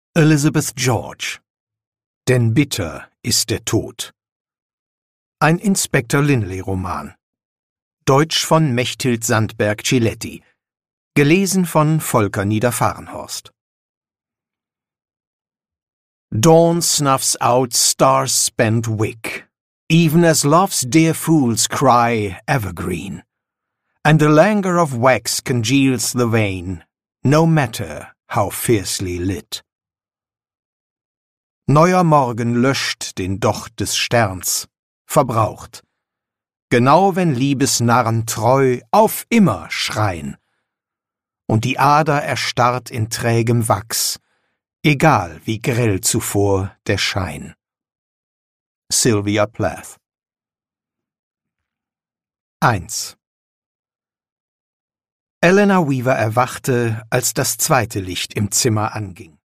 Elizabeth George. Denn bitter ist der Tod. Ein Inspektor Linley-Roman. Deutsch von Mechthild Sandberg-Ciletti. Gelesen von Volker Nieder-Fahrenhorst. Dawn snuffs out star-spent wick, even as love's dear fools cry evergreen, and the languor of wax congeals the vein, no matter how fiercely lit. Neuer Morgen löscht den Docht des Sterns, verbraucht, genau wenn Liebesnarren treu auf immer schreien, und die Ader erstarrt in trägem Wachs, egal wie grell zuvor der Schein. Sylvia Plath. 1. Eleanor Weaver erwachte, als das zweite Licht im Zimmer anging.